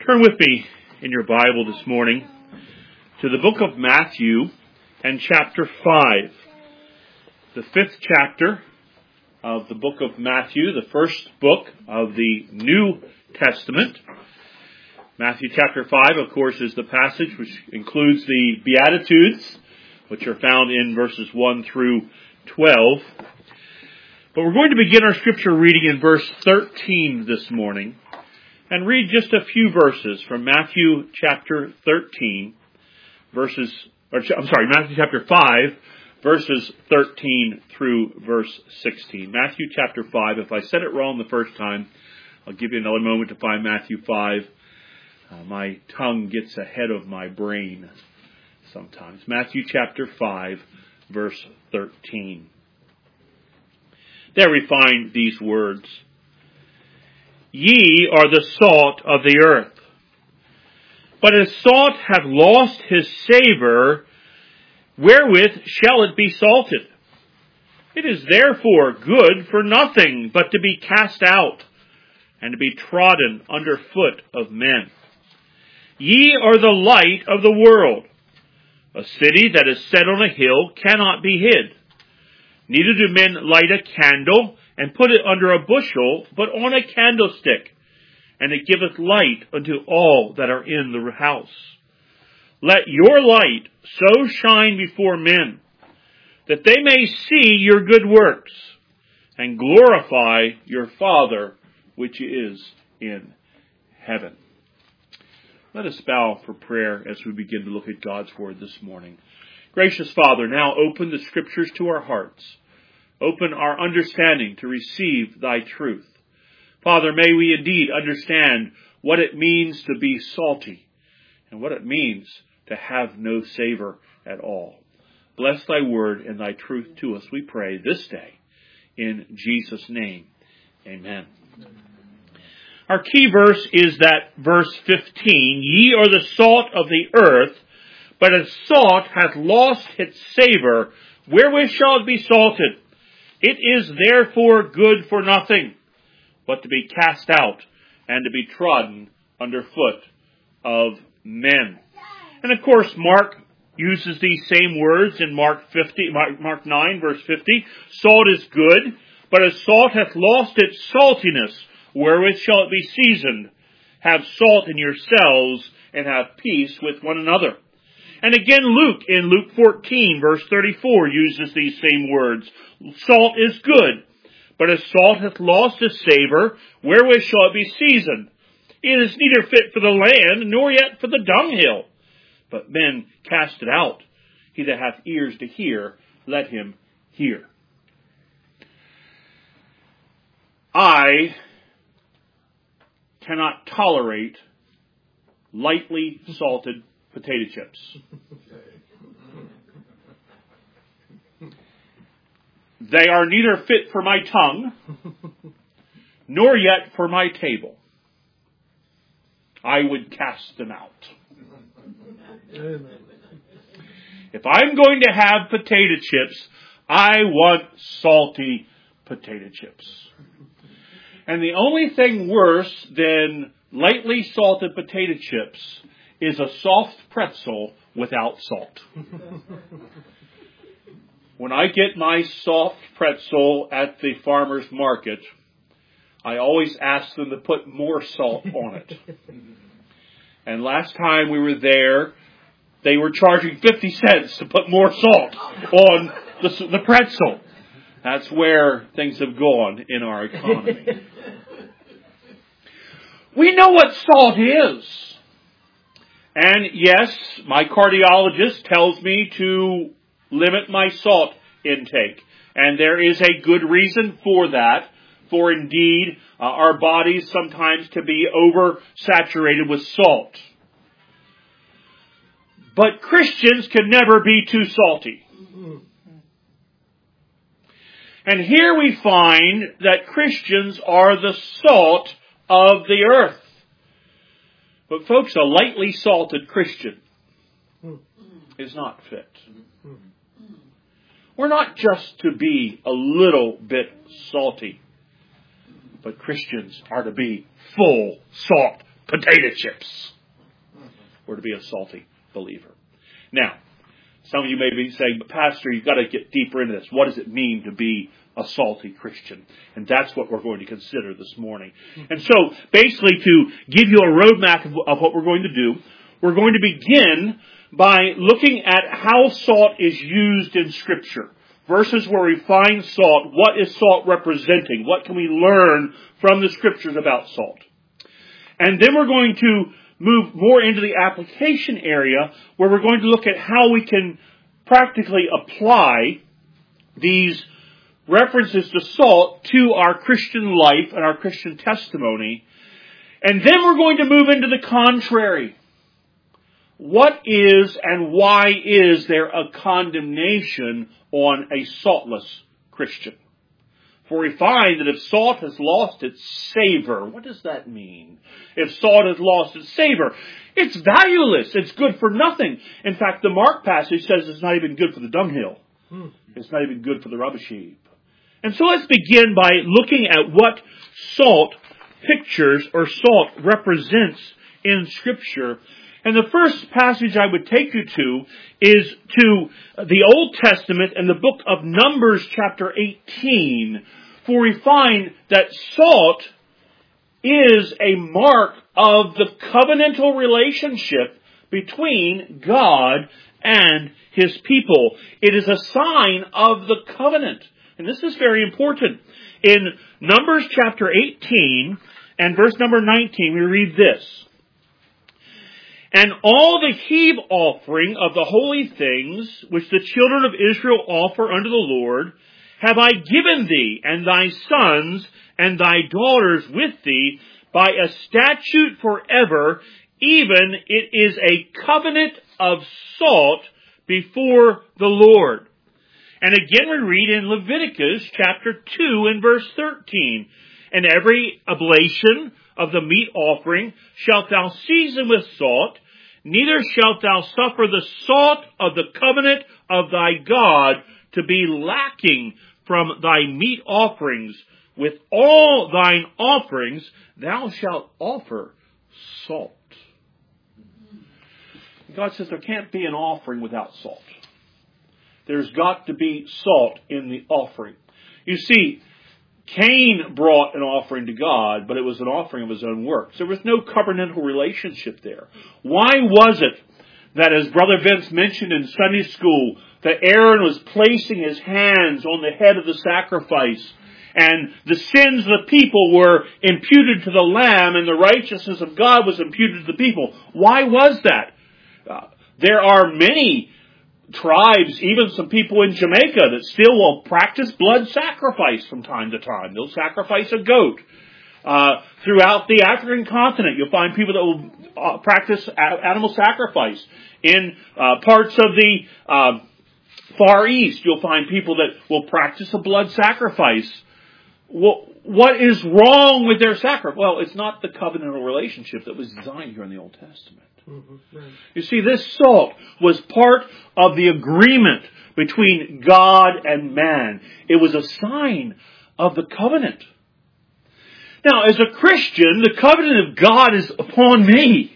Turn with me in your Bible this morning to the book of Matthew and chapter 5. The 5th chapter of the book of Matthew, the first book of the New Testament. Matthew chapter 5, of course, is the passage which includes the Beatitudes, which are found in verses 1 through 12. But we're going to begin our scripture reading in verse 13 this morning, and read just a few verses from Matthew chapter 5, verses 13 through verse 16. Matthew chapter 5. If I said it wrong the first time, I'll give you another moment to find Matthew 5. My tongue gets ahead of my brain sometimes. Matthew chapter 5, verse 13. There we find these words. Ye are the salt of the earth. But as salt hath lost his savour, wherewith shall it be salted? It is therefore good for nothing but to be cast out, and to be trodden under foot of men. Ye are the light of the world. A city that is set on a hill cannot be hid. Neither do men light a candle, and put it under a bushel, but on a candlestick, and it giveth light unto all that are in the house. Let your light so shine before men, that they may see your good works, and glorify your Father which is in heaven. Let us bow for prayer as we begin to look at God's Word this morning. Gracious Father, now open the Scriptures to our hearts. Open our understanding to receive thy truth. Father, may we indeed understand what it means to be salty and what it means to have no savor at all. Bless thy word and thy truth to us, we pray this day. In Jesus' name, amen. Our key verse is that verse 15. Ye are the salt of the earth, but as salt hath lost its savour, wherewith shall it be salted? It is therefore good for nothing, but to be cast out and to be trodden under foot of men. And of course, Mark uses these same words in Mark 9, verse 50. Salt is good, but as salt hath lost its saltiness, wherewith shall it be seasoned? Have salt in yourselves, and have peace with one another. And again, Luke, in Luke 14, verse 34, uses these same words. Salt is good, but as salt hath lost its savour, wherewith shall it be seasoned? It is neither fit for the land, nor yet for the dunghill. But men cast it out. He that hath ears to hear, let him hear. I cannot tolerate lightly salted potato chips. They are neither fit for my tongue, nor yet for my table. I would cast them out. If I'm going to have potato chips, I want salty potato chips. And the only thing worse than lightly salted potato chips is a soft pretzel without salt. When I get my soft pretzel at the farmer's market, I always ask them to put more salt on it. And last time we were there, they were charging 50 cents to put more salt on the pretzel. That's where things have gone in our economy. We know what salt is. And yes, my cardiologist tells me to limit my salt intake. And there is a good reason for that. For indeed, our bodies sometimes can be oversaturated with salt. But Christians can never be too salty. And here we find that Christians are the salt of the earth. But folks, a lightly salted Christian is not fit. We're not just to be a little bit salty, but Christians are to be full salt potato chips. We're to be a salty believer. Now, some of you may be saying, but Pastor, you've got to get deeper into this. What does it mean to be a salty Christian? And that's what we're going to consider this morning. And so, basically, to give you a roadmap of what we're going to do, we're going to begin by looking at how salt is used in Scripture. Verses where we find salt, what is salt representing? What can we learn from the Scriptures about salt? And then we're going to move more into the application area where we're going to look at how we can practically apply these references to salt to our Christian life and our Christian testimony. And then we're going to move into the contrary. What is and why is there a condemnation on a saltless Christian? For we find that if salt has lost its savor, what does that mean? If salt has lost its savor, it's valueless. It's good for nothing. In fact, the Mark passage says it's not even good for the dunghill. It's not even good for the rubbish heap. And so let's begin by looking at what salt pictures or salt represents in Scripture. And the first passage I would take you to is to the Old Testament and the book of Numbers chapter 18, for we find that salt is a mark of the covenantal relationship between God and His people. It is a sign of the covenant. And this is very important. In Numbers chapter 18 and verse number 19, we read this. And all the heave offering of the holy things which the children of Israel offer unto the Lord have I given thee and thy sons and thy daughters with thee by a statute forever, even it is a covenant of salt before the Lord. And again we read in Leviticus chapter 2 and verse 13, and every oblation of the meat offering shalt thou season with salt, neither shalt thou suffer the salt of the covenant of thy God to be lacking from thy meat offerings. With all thine offerings thou shalt offer salt. God says there can't be an offering without salt. There's got to be salt in the offering. You see, Cain brought an offering to God, but it was an offering of his own works. There was no covenantal relationship there. Why was it that, as Brother Vince mentioned in Sunday school, that Aaron was placing his hands on the head of the sacrifice, and the sins of the people were imputed to the lamb, and the righteousness of God was imputed to the people? Why was that? There are many tribes, even some people in Jamaica, that still will practice blood sacrifice from time to time. They'll sacrifice a goat. Throughout the African continent, you'll find people that will practice animal sacrifice. In parts of the Far East, you'll find people that will practice a blood sacrifice. What is wrong with their sacrifice? Well, it's not the covenantal relationship that was designed here in the Old Testament. Mm-hmm. Right. You see, this salt was part of the agreement between God and man. It was a sign of the covenant. Now, as a Christian, the covenant of God is upon me.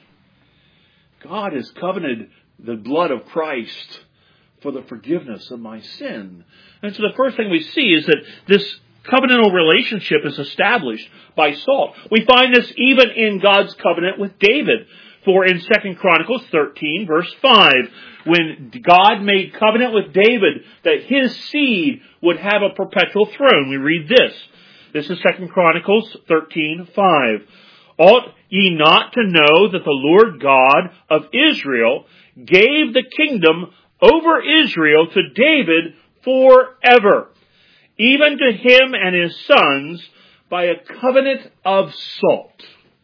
God has covenanted the blood of Christ for the forgiveness of my sin. And so the first thing we see is that this covenantal relationship is established by salt. We find this even in God's covenant with David. For in 2 Chronicles 13, verse 5, when God made covenant with David that his seed would have a perpetual throne, we read this. This is 2 Chronicles 13:5. Ought ye not to know that the Lord God of Israel gave the kingdom over Israel to David forever, even to him and his sons, by a covenant of salt.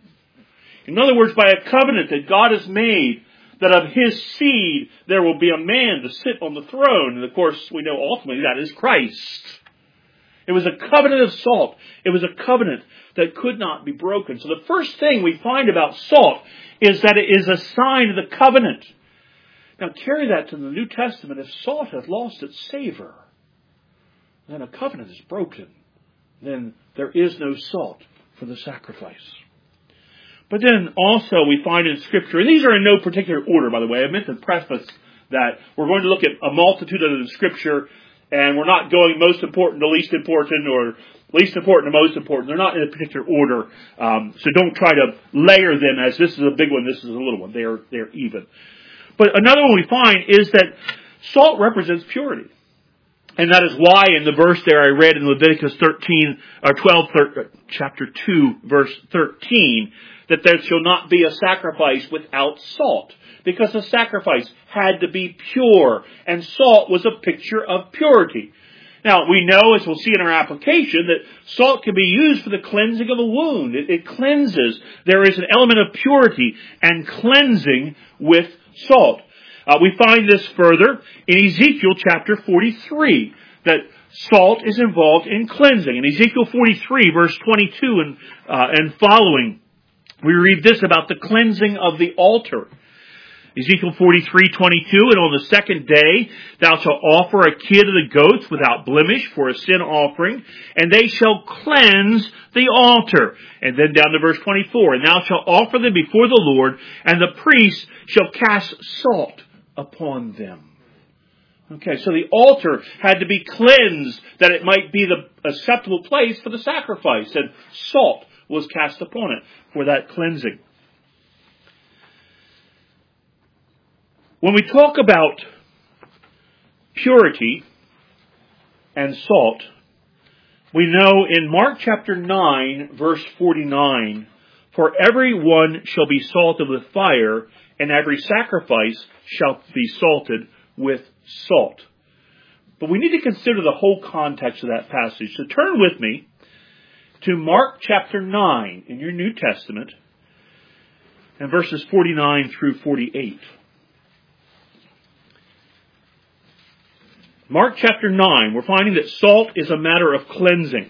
In other words, by a covenant that God has made, that of his seed there will be a man to sit on the throne. And of course, we know ultimately that is Christ. It was a covenant of salt. It was a covenant that could not be broken. So the first thing we find about salt is that it is a sign of the covenant. Now carry that to the New Testament. If salt has lost its savor, then a covenant is broken. Then there is no salt for the sacrifice. But then also we find in Scripture, and these are in no particular order, by the way. I meant to preface that we're going to look at a multitude of the Scripture, and we're not going most important to least important, or least important to most important. They're not in a particular order, so don't try to layer them as this is a big one, this is a little one. They're even. But another one we find is that salt represents purity. And that is why in the verse there I read in Leviticus 12, chapter 2, verse 13, that there shall not be a sacrifice without salt. Because the sacrifice had to be pure, and salt was a picture of purity. Now, we know, as we'll see in our application, that salt can be used for the cleansing of a wound. It cleanses. There is an element of purity and cleansing with salt. We find this further in Ezekiel chapter 43, that salt is involved in cleansing. In Ezekiel 43, verse 22 and following, we read this about the cleansing of the altar. Ezekiel 43:22, and on the second day thou shalt offer a kid of the goats without blemish for a sin offering, and they shall cleanse the altar. And then down to verse 24, and thou shalt offer them before the Lord, and the priest shall cast salt upon them. Okay, so the altar had to be cleansed that it might be the acceptable place for the sacrifice, and salt was cast upon it for that cleansing. When we talk about purity and salt, we know in Mark chapter 9, verse 49, for every one shall be salted with fire, and every sacrifice shall be salted with salt. But we need to consider the whole context of that passage. So turn with me to Mark chapter 9 in your New Testament, and verses 49 through 48. Mark chapter 9, we're finding that salt is a matter of cleansing.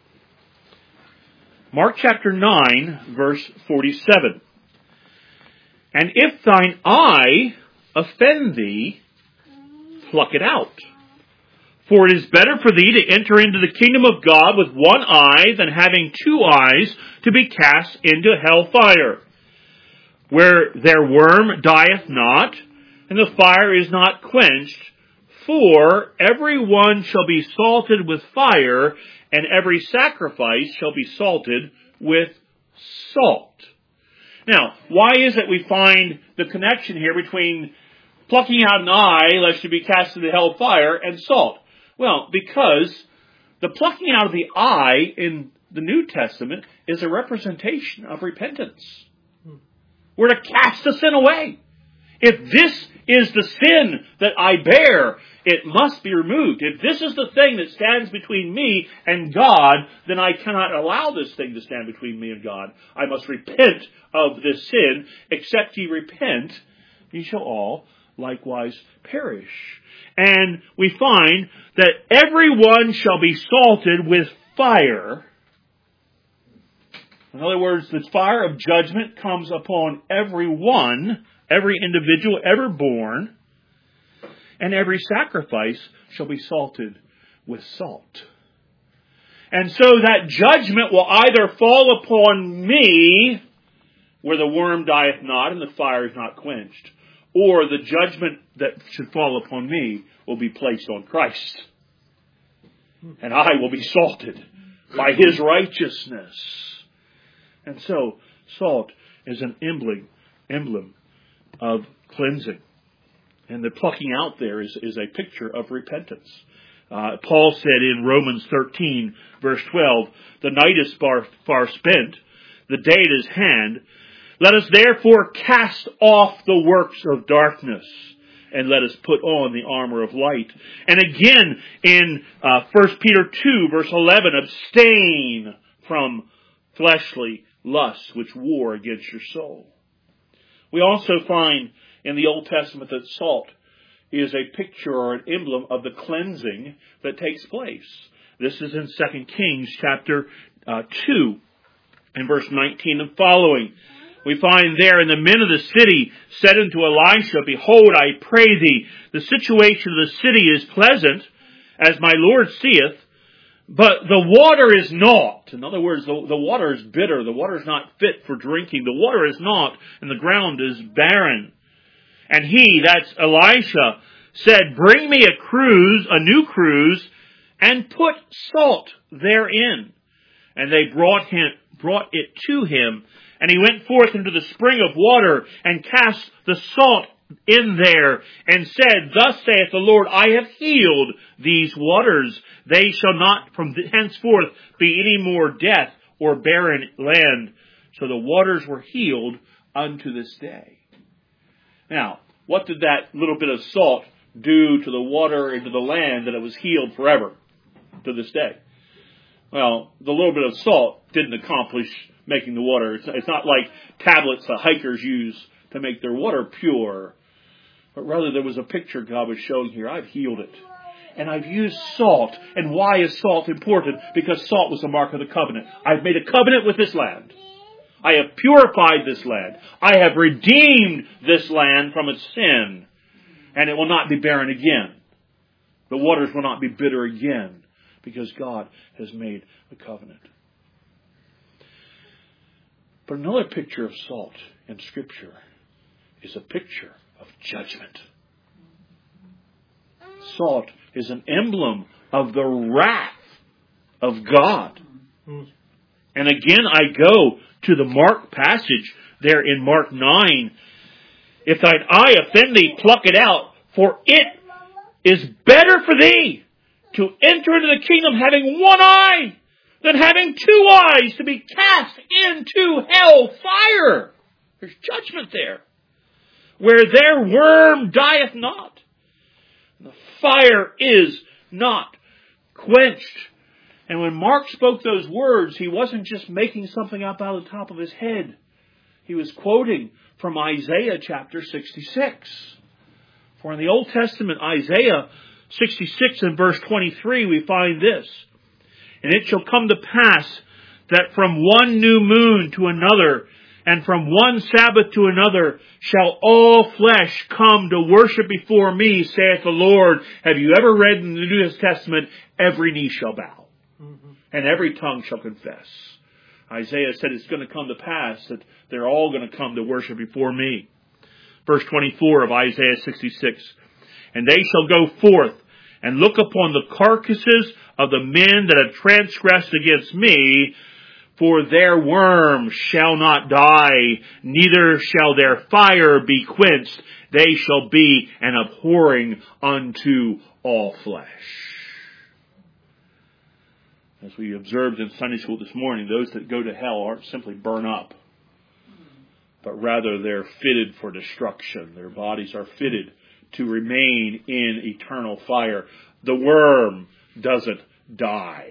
Mark chapter 9, verse 47. And if thine eye offend thee, pluck it out. For it is better for thee to enter into the kingdom of God with one eye than having two eyes to be cast into hell fire, where their worm dieth not, and the fire is not quenched. For every one shall be salted with fire, and every sacrifice shall be salted with salt. Now, why is it we find the connection here between plucking out an eye, lest you be cast into hell fire, and salt? Well, because the plucking out of the eye in the New Testament is a representation of repentance. We're to cast the sin away. If this is the sin that I bear, it must be removed. If this is the thing that stands between me and God, then I cannot allow this thing to stand between me and God. I must repent of this sin. Except ye repent, ye shall all likewise perish. And we find that everyone shall be salted with fire. In other words, the fire of judgment comes upon everyone, every individual ever born, and every sacrifice shall be salted with salt. And so that judgment will either fall upon me, where the worm dieth not and the fire is not quenched, or the judgment that should fall upon me will be placed on Christ. And I will be salted by His righteousness. And so, salt is an emblem of cleansing. And the plucking out there is a picture of repentance. Paul said in Romans 13, verse 12, the night is far spent, the day at his hand. Let us therefore cast off the works of darkness, and let us put on the armor of light. And again in 1 Peter 2, verse 11, abstain from fleshly lusts which war against your soul. We also find in the Old Testament that salt is a picture or an emblem of the cleansing that takes place. This is in 2 Kings chapter 2 and verse 19 and following. We find there, and the men of the city said unto Elisha, behold, I pray thee, the situation of the city is pleasant, as my Lord seeth, But the water is not. In other words, the water is bitter. The water is not fit for drinking. The water is not, and the ground is barren. And he, that's Elisha, said, bring me a new cruse, and put salt therein. And they brought it to him, and he went forth into the spring of water, and cast the salt in there, and said, thus saith the Lord, I have healed these waters. They shall not from henceforth be any more death or barren land. So the waters were healed unto this day. Now, what did that little bit of salt do to the water and to the land that it was healed forever to this day? Well, the little bit of salt didn't accomplish making the water. It's not like tablets that hikers use to make their water pure. But rather there was a picture God was showing here. I've healed it. And I've used salt. And why is salt important? Because salt was the mark of the covenant. I've made a covenant with this land. I have purified this land. I have redeemed this land from its sin. And it will not be barren again. The waters will not be bitter again. Because God has made a covenant. But another picture of salt in Scripture is a picture of judgment. Salt is an emblem of the wrath of God. And again, I go to the Mark passage there in Mark 9. If thine eye offend thee, pluck it out, for it is better for thee to enter into the kingdom having one eye than having two eyes to be cast into hell fire. There's judgment there. Where their worm dieth not. The fire is not quenched. And when Mark spoke those words, he wasn't just making something up out of the top of his head. He was quoting from Isaiah chapter 66. For in the Old Testament, Isaiah 66 and verse 23, we find this. And it shall come to pass that from one new moon to another, and from one Sabbath to another, shall all flesh come to worship before me, saith the Lord. Have you ever read in the New Testament, every knee shall bow, and every tongue shall confess? Isaiah said it's going to come to pass that they're all going to come to worship before me. Verse 24 of Isaiah 66. And they shall go forth and look upon the carcasses of the men that have transgressed against me, for their worm shall not die, neither shall their fire be quenched. They shall be an abhorring unto all flesh. As we observed in Sunday school this morning, those that go to hell aren't simply burn up, but rather they're fitted for destruction. Their bodies are fitted to remain in eternal fire. The worm doesn't die.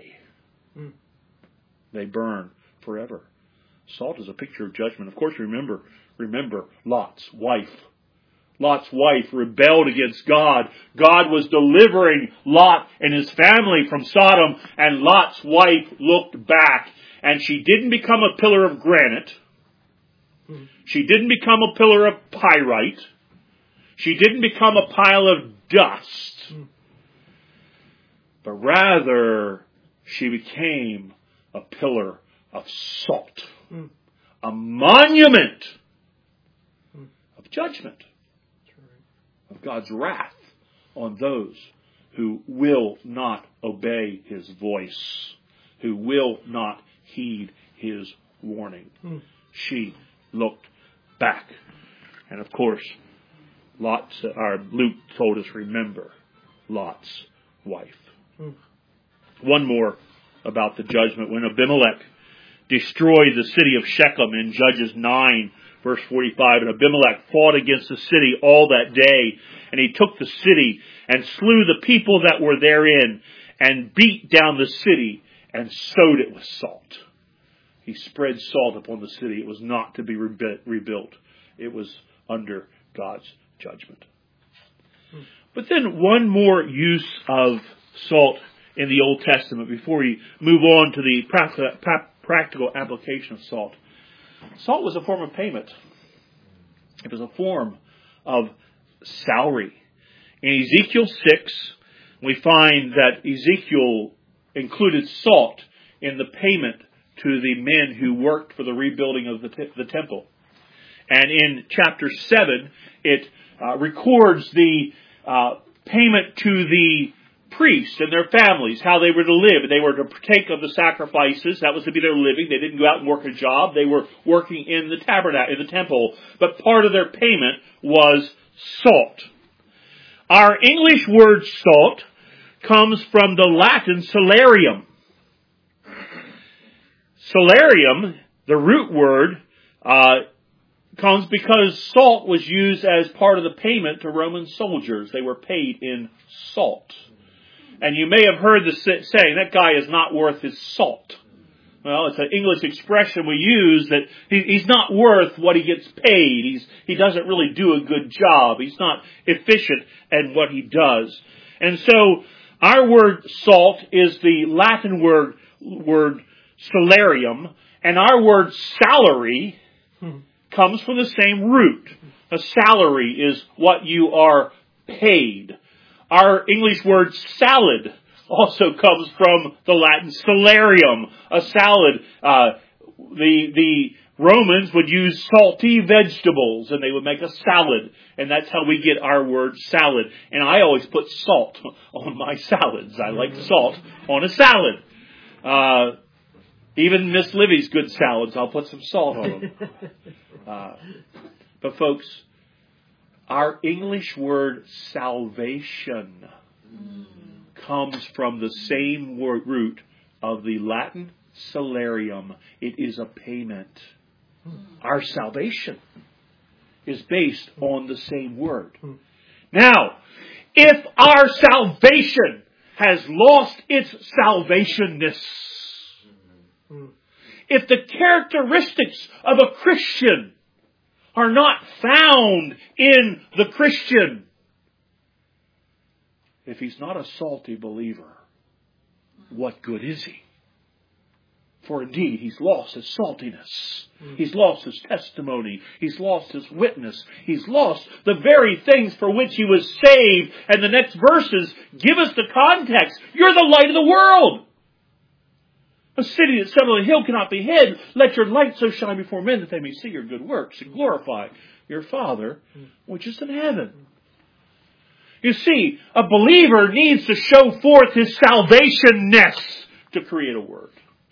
They burn forever. Salt is a picture of judgment. Of course, remember Lot's wife. Lot's wife rebelled against God. God was delivering Lot and his family from Sodom, and Lot's wife looked back, and she didn't become a pillar of granite. She didn't become a pillar of pyrite. She didn't become a pile of dust. But rather, she became a pillar of salt. A monument of judgment. Of God's wrath on those who will not obey His voice. Who will not heed His warning. She looked back. And of course, Luke told us, remember Lot's wife. One more about the judgment. When Abimelech destroyed the city of Shechem in Judges 9, verse 45, and Abimelech fought against the city all that day, and he took the city and slew the people that were therein, and beat down the city and sowed it with salt. He spread salt upon the city. It was not to be rebuilt. It was under God's judgment. But then one more use of salt in the Old Testament before we move on to the practical application of salt. Salt was a form of payment. It was a form of salary. In Ezekiel 6, we find that Ezekiel included salt in the payment to the men who worked for the rebuilding of the temple. And in chapter 7, it records the payment to the priests and their families, how they were to live. They were to partake of the sacrifices. That was to be their living. They didn't go out and work a job. They were working in the tabernacle, in the temple. But part of their payment was salt. Our English word salt comes from the Latin salarium. Salarium, the root word, comes because salt was used as part of the payment to Roman soldiers. They were paid in salt. And you may have heard the saying, that guy is not worth his salt. Well, it's an English expression we use that he's not worth what he gets paid. He doesn't really do a good job. He's not efficient at what he does. And so our word salt is the Latin word salarium, and our word salary comes from the same root. A salary is what you are paid. Our English word salad also comes from the Latin salarium, a salad. The Romans would use salty vegetables and they would make a salad, and that's how we get our word salad. And I always put salt on my salads. I like salt on a salad. Even Miss Livy's good salads, I'll put some salt on them. But folks, our English word salvation comes from the same root of the Latin salarium. It is a payment. Our salvation is based on the same word. Now, if our salvation has lost its salvationness, if the characteristics of a Christian are not found in the Christian, if he's not a salty believer, what good is he? For indeed, he's lost his saltiness. He's lost his testimony. He's lost his witness. He's lost the very things for which he was saved. And the next verses give us the context. You're the light of the world. A city that's set on a hill cannot be hid. Let your light so shine before men that they may see your good works and glorify your Father which is in heaven. You see, a believer needs to show forth his salvationness to create a word.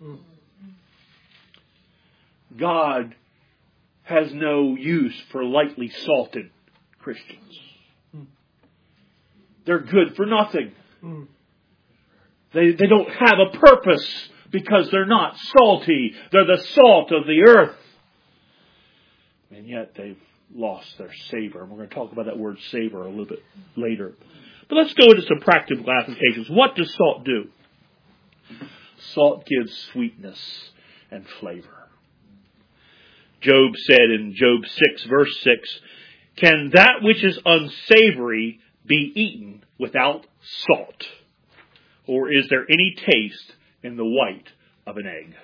God has no use for lightly salted Christians. They're good for nothing. They don't have a purpose because they're not salty. They're the salt of the earth. And yet they've lost their savor. And we're going to talk about that word savor a little bit later. But let's go into some practical applications. What does salt do? Salt gives sweetness and flavor. Job said in Job 6, verse 6, "Can that which is unsavory be eaten without salt? Or is there any taste in the white of an egg?"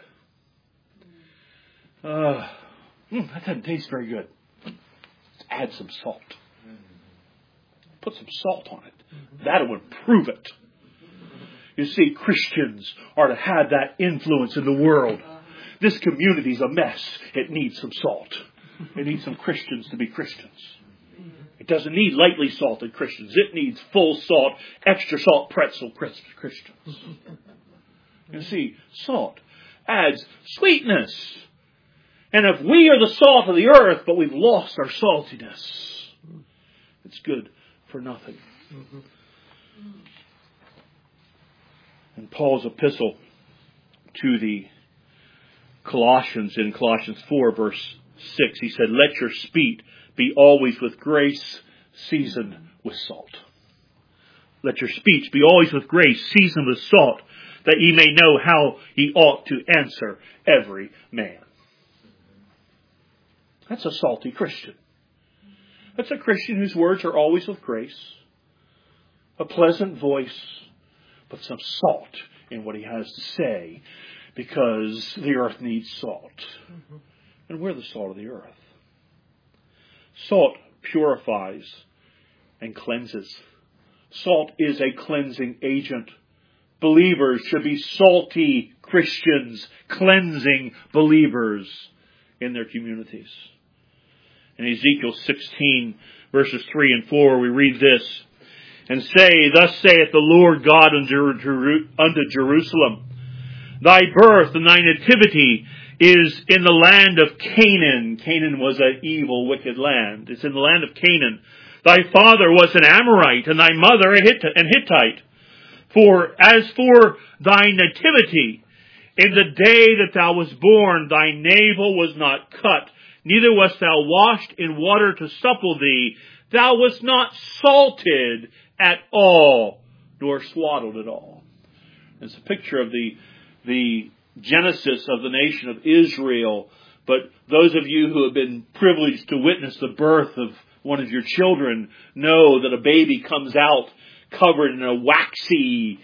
That doesn't taste very good. Let's add some salt. Put some salt on it. That'll improve it. You see, Christians are to have that influence in the world. This community's a mess. It needs some salt. It needs some Christians to be Christians. It doesn't need lightly salted Christians. It needs full salt, extra salt pretzel Christians. You see, salt adds sweetness. And if we are the salt of the earth, but we've lost our saltiness, it's good for nothing. In Paul's epistle to the Colossians, in Colossians 4, verse 6, he said, "Let your speech be always with grace, seasoned with salt." Let your speech be always with grace, seasoned with salt, that ye may know how ye ought to answer every man. That's a salty Christian. That's a Christian whose words are always with grace, a pleasant voice, but some salt in what he has to say, because the earth needs salt. And we're the salt of the earth. Salt purifies and cleanses. Salt is a cleansing agent. believers should be salty Christians, cleansing believers in their communities. In Ezekiel 16, verses 3 and 4, we read this, and say, Thus saith the Lord God unto Jerusalem, Thy birth and thy nativity is in the land of Canaan. Canaan was an evil, wicked land. It's in the land of Canaan. Thy father was an Amorite, and thy mother a Hittite. For as for thy nativity, in the day that thou was born, thy navel was not cut, neither wast thou washed in water to supple thee. Thou wast not salted at all, nor swaddled at all. It's a picture of the genesis of the nation of Israel. But those of you who have been privileged to witness the birth of one of your children know that a baby comes out covered in a waxiness.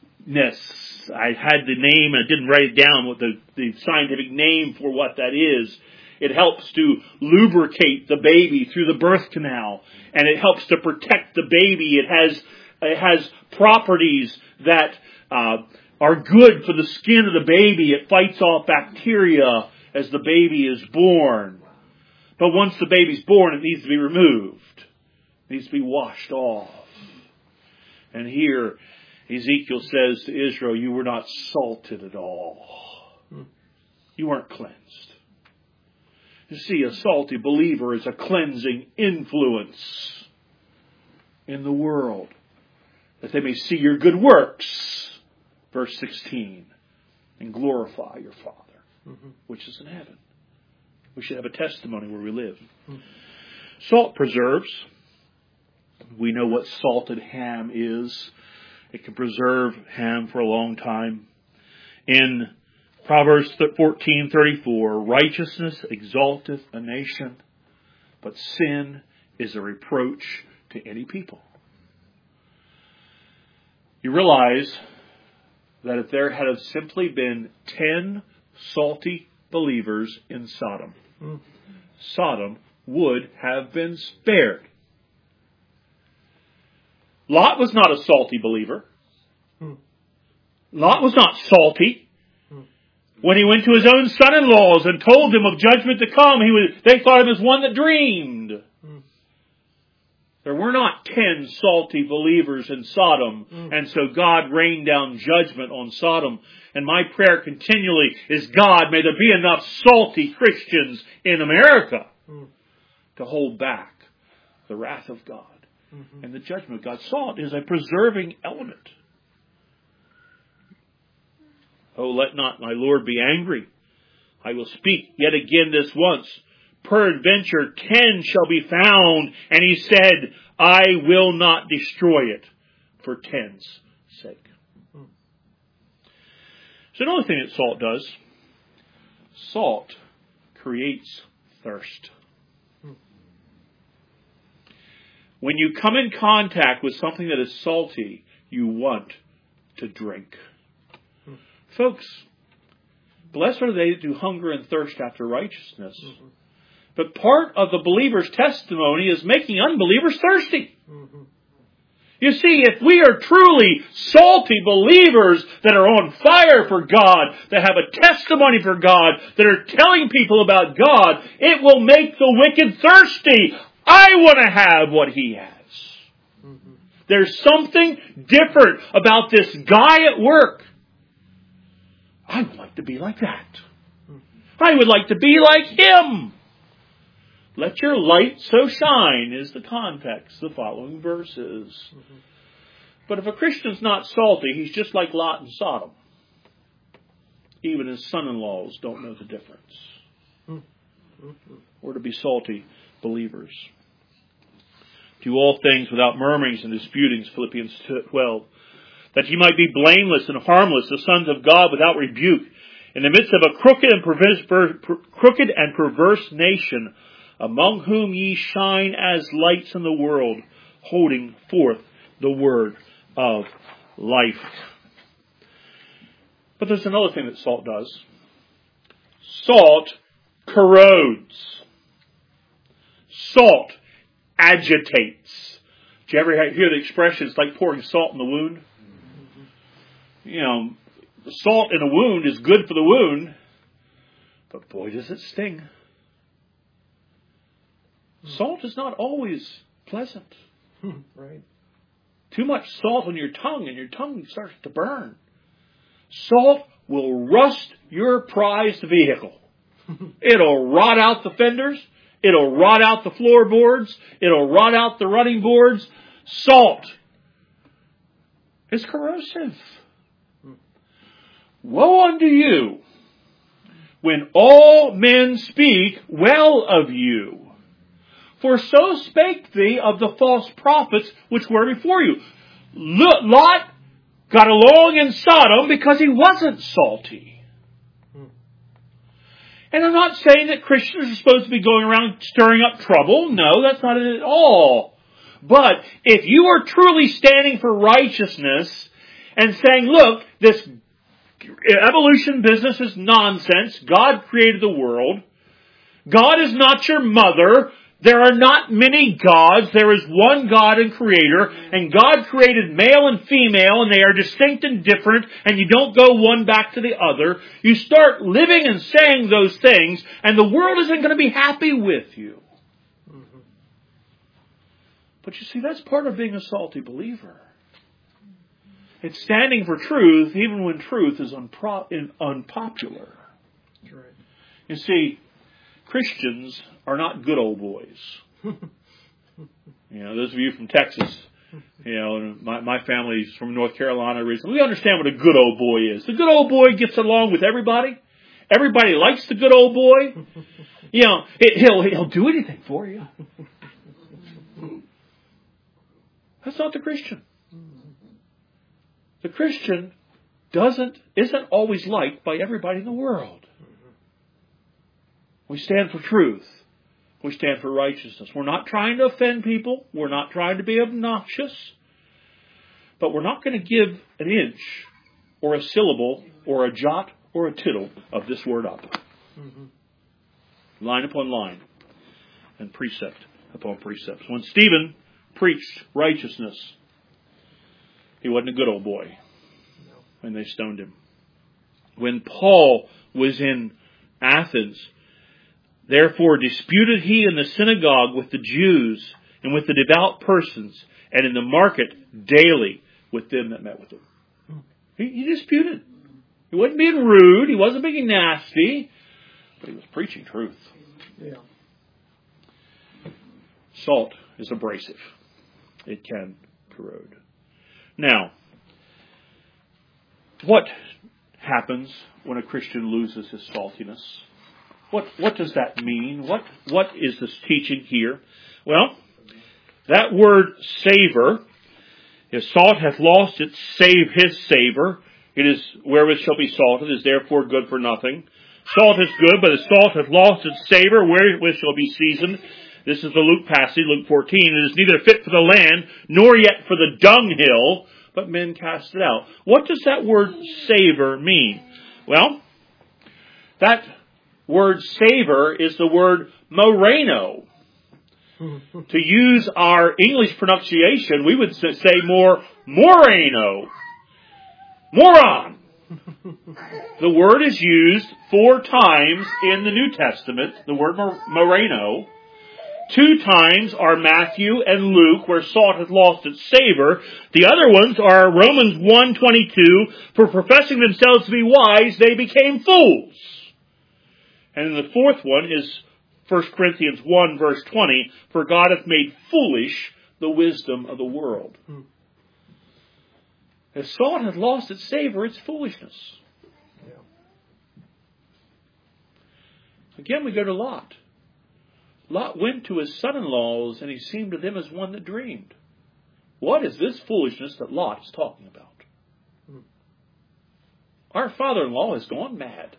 I had the name and I didn't write it down, what the scientific name for what that is. It helps to lubricate the baby through the birth canal, and it helps to protect the baby. It has properties that are good for the skin of the baby. It fights off bacteria as the baby is born. But once the baby's born, it needs to be removed. It needs to be washed off. And here, Ezekiel says to Israel, you were not salted at all. You weren't cleansed. You see, a salty believer is a cleansing influence in the world, that they may see your good works, verse 16, and glorify your Father, which is in heaven. We should have a testimony where we live. Salt preserves. We know what salted ham is. It can preserve ham for a long time. In Proverbs 14:34, righteousness exalteth a nation, but sin is a reproach to any people. You realize that if there had simply been 10 salty believers in Sodom, Sodom would have been spared. Lot was not a salty believer. Lot was not salty. When he went to his own son-in-laws and told them of judgment to come, they thought him as one that dreamed. There were not 10 salty believers in Sodom, and so God rained down judgment on Sodom. And my prayer continually is, God, may there be enough salty Christians in America to hold back the wrath of God and the judgment of God. Salt is a preserving element. Oh, let not my Lord be angry. I will speak yet again this once. Peradventure 10 shall be found. And he said, I will not destroy it for 10's sake. So another thing that salt does, salt creates thirst. When you come in contact with something that is salty, you want to drink. Folks, blessed are they that do hunger and thirst after righteousness. But part of the believer's testimony is making unbelievers thirsty. You see, if we are truly salty believers that are on fire for God, that have a testimony for God, that are telling people about God, it will make the wicked thirsty. I want to have what he has. There's something different about this guy at work. I would like to be like that. I would like to be like him. Let your light so shine is the context of the following verses. But if a Christian's not salty, he's just like Lot and Sodom. Even his son-in-laws don't know the difference. Or to be salty believers. Do all things without murmurings and disputings, Philippians 12. That ye might be blameless and harmless, the sons of God without rebuke, in the midst of a crooked and perverse nation, among whom ye shine as lights in the world, holding forth the word of life. But there's another thing that salt does. Salt corrodes. Salt agitates. Did you ever hear the expression, it's like pouring salt in the wound? salt in a wound is good for the wound, but boy, does it sting. Salt is not always pleasant. Right. Too much salt on your tongue, and your tongue starts to burn. Salt will rust your prized vehicle. It'll rot out the fenders. It'll rot out the floorboards. It'll rot out the running boards. Salt is corrosive. Woe unto you when all men speak well of you. For so spake they of the false prophets which were before you. Lot got along in Sodom because he wasn't salty. And I'm not saying that Christians are supposed to be going around stirring up trouble. No, that's not it at all. But if you are truly standing for righteousness and saying, look, this evolution business is nonsense. God created the world. God is not your mother. There are not many gods. There is one God and Creator. And God created male and female, and they are distinct and different, and you don't go one back to the other. You start living and saying those things, and the world isn't going to be happy with you. Mm-hmm. But you see, that's part of being a salty believer. It's standing for truth, even when truth is unpopular. That's right. You see, Christians are not good old boys. Those of you from Texas, my family's from North Carolina recently. We understand what a good old boy is. The good old boy gets along with everybody. Everybody likes the good old boy. He'll do anything for you. That's not the Christian. The Christian isn't always liked by everybody in the world. We stand for truth. We stand for righteousness. We're not trying to offend people. We're not trying to be obnoxious. But we're not going to give an inch or a syllable or a jot or a tittle of this word up. Mm-hmm. Line upon line and precept upon precept. When Stephen preached righteousness, he wasn't a good old boy. And they stoned him. When Paul was in Athens, therefore disputed he in the synagogue with the Jews and with the devout persons, and in the market daily with them that met with him. He disputed. He wasn't being rude. He wasn't being nasty. But he was preaching truth. Yeah. Salt is abrasive. It can corrode. Now, what happens when a Christian loses his saltiness? What does that mean? What is this teaching here? Well, that word savor, if salt hath lost its his savor, it is wherewith shall be salted, is therefore good for nothing. Salt is good, but if salt hath lost its savor, wherewith shall be seasoned. This is the Luke passage, Luke 14. It is neither fit for the land, nor yet for the dunghill, but men cast it out. What does that word savor mean? Well, that word savor is the word moreno. To use our English pronunciation, we would say more moreno. Moron. The word is used 4 times in the New Testament, the word moreno. 2 times are Matthew and Luke, where salt hath lost its savor. The other ones are Romans 1:22, for professing themselves to be wise, they became fools. And the 4th one is 1 Corinthians 1, verse 20, for God hath made foolish the wisdom of the world. If salt hath lost its savor, it's foolishness. Yeah. Again, we go to Lot. Lot went to his son-in-laws, and he seemed to them as one that dreamed. What is this foolishness that Lot is talking about? Our father-in-law has gone mad.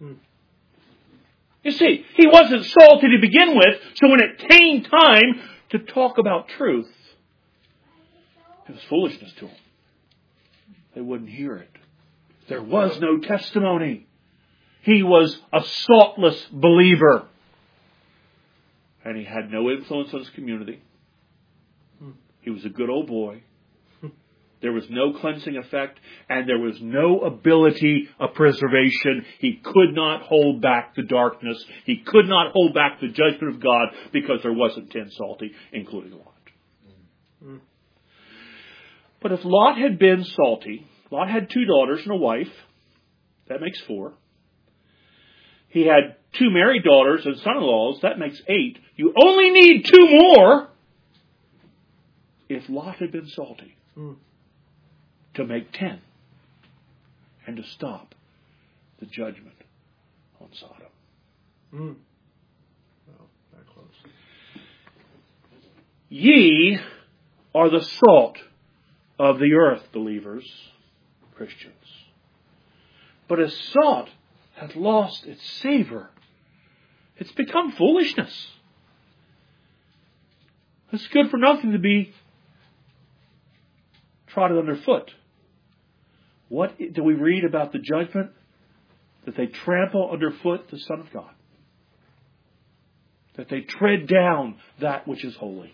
You see, he wasn't salty to begin with, so when it came time to talk about truth, it was foolishness to them. They wouldn't hear it. There was no testimony. He was a saltless believer. And he had no influence on his community. He was a good old boy. There was no cleansing effect, and there was no ability of preservation. He could not hold back the darkness. He could not hold back the judgment of God because there wasn't 10 salty, including Lot. But if Lot had been salty, Lot had 2 daughters and a wife. That makes 4. He had 2 married daughters and son-in-laws. That makes 8. You only need 2 more if Lot had been salty to make 10 and to stop the judgment on Sodom. Well, that close. Ye are the salt of the earth, believers, Christians. But as salt hath lost its savor, it's become foolishness. It's good for nothing to be trodden underfoot. What do we read about the judgment? That they trample underfoot the Son of God. That they tread down that which is holy.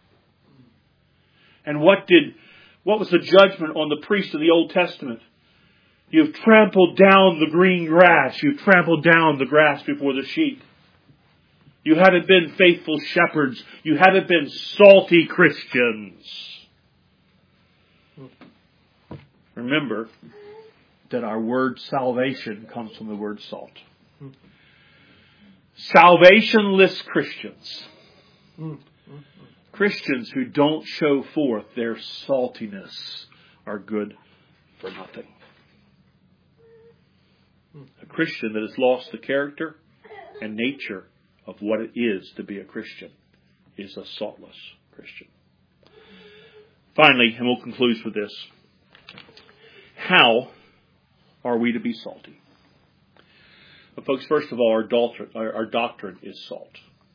And what was the judgment on the priests of the Old Testament? You've trampled down the green grass. You've trampled down the grass before the sheep. You haven't been faithful shepherds. You haven't been salty Christians. Remember that our word salvation comes from the word salt. Salvationless Christians. Christians who don't show forth their saltiness are good for nothing. A Christian that has lost the character and nature of what it is to be a Christian is a saltless Christian. Finally, and we'll conclude with this. How are we to be salty? Well, folks, first of all, our doctrine is salt.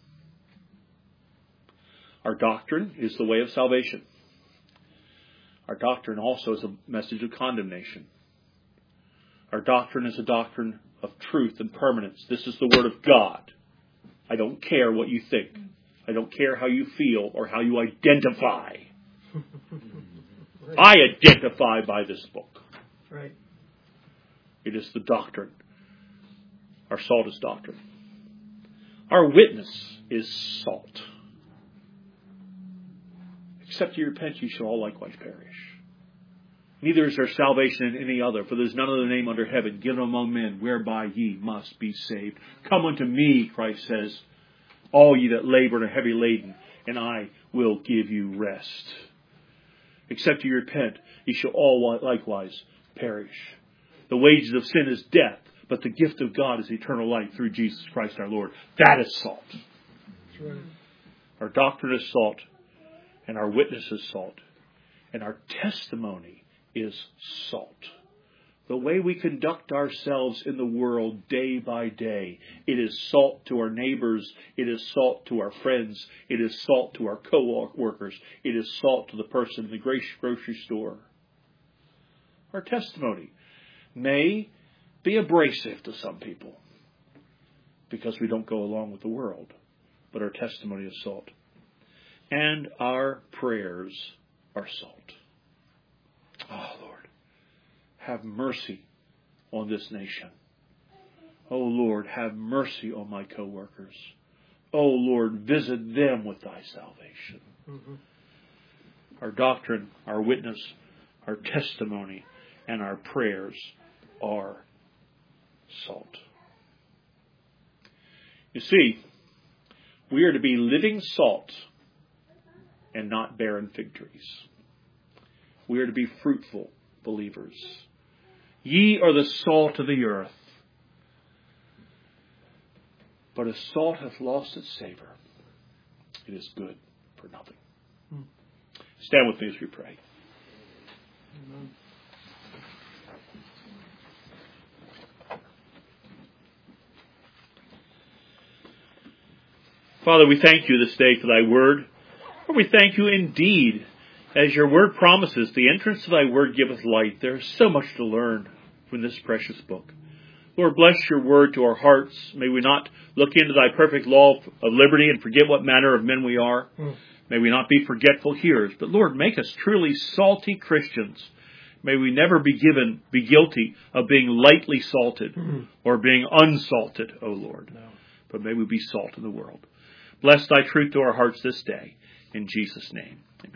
Our doctrine is the way of salvation. Our doctrine also is a message of condemnation. Our doctrine is a doctrine of truth and permanence. This is the Word of God. I don't care what you think. I don't care how you feel or how you identify. I identify by this book. Right. It is the doctrine. Our salt is doctrine. Our witness is salt. Except ye repent, ye shall all likewise perish. Neither is there salvation in any other, for there is none other name under heaven given among men whereby ye must be saved. Come unto me, Christ says, all ye that labor and are heavy laden, and I will give you rest. Except ye repent, ye shall all likewise perish. The wages of sin is death, but the gift of God is eternal life through Jesus Christ our Lord. That is salt. That's right. Our doctrine is salt, and our witness is salt, and our testimony is salt. The way we conduct ourselves in the world day by day, it is salt to our neighbors, it is salt to our friends, it is salt to our co-workers, it is salt to the person in the grocery store. Our testimony may be abrasive to some people because we don't go along with the world, but our testimony is salt. And our prayers are salt. Oh, Lord, have mercy on this nation. Oh, Lord, have mercy on my co-workers. Oh, Lord, visit them with thy salvation. Our doctrine, our witness, our testimony, and our prayers are salt. You see, we are to be living salt and not barren fig trees. We are to be fruitful believers. Ye are the salt of the earth. But as salt hath lost its savor, it is good for nothing. Stand with me as we pray. Amen. Father, we thank you this day for thy word. Lord, we thank you indeed. As your word promises, the entrance of thy word giveth light. There is so much to learn from this precious book. Lord, bless your word to our hearts. May we not look into thy perfect law of liberty and forget what manner of men we are. May we not be forgetful hearers, but Lord, make us truly salty Christians. May we never be guilty of being lightly salted or being unsalted, O Lord. No. But may we be salt in the world. Bless thy truth to our hearts this day. In Jesus' name, amen.